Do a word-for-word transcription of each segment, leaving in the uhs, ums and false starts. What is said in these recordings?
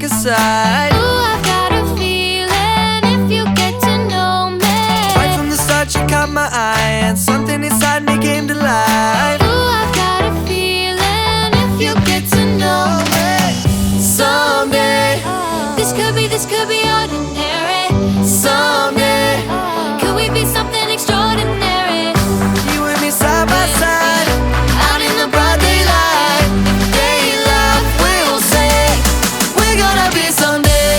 pick a side. Ooh, I've got a feeling if you get to know me. Right from the start you caught my eye, and something inside me came to life. Ooh, I've got a feeling if you get to know me. Someday, This could be, this could be ordinary. someday, Could we be something extraordinary? you and me side by side, out in the broad daylight. Daylight, we'll say we're gonna be someday.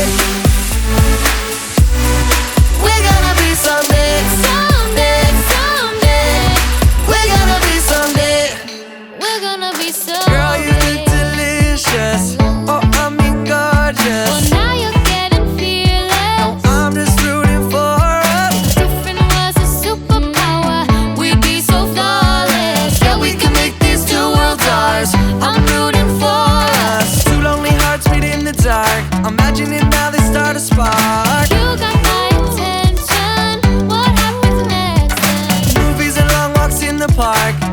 We're gonna be someday. Someday, someday, We're gonna be someday. we're gonna be so. Girl, you look delicious. Oh, I mean gorgeous. Well, now you're getting feelings. I'm just rooting for us. Different was a superpower. We'd be so flawless. Yeah, we can make these two worlds ours. I'm rooting for us. Two lonely hearts meet in the dark. Imagining now they start a spark. You got my attention. What happens next? Then? Movies and long walks in the park.